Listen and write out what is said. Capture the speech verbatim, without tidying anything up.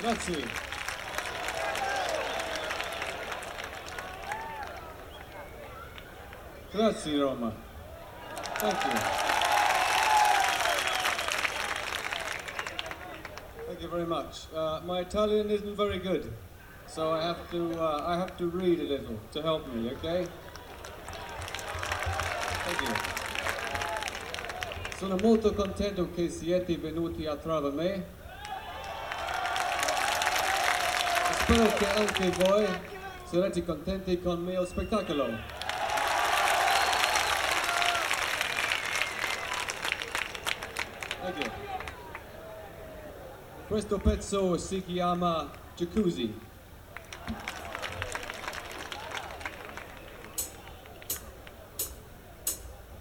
Grazie. Grazie, Roma. Thank you. Thank you very much. Uh, my Italian isn't very good, so I have to uh, I have to read a little to help me. Okay? Thank you. Sono molto contento che siete venuti a trovare me. Spero che anche voi sarete contenti con il mio spettacolo. Thank you. Questo pezzo si chiama Jacuzzi.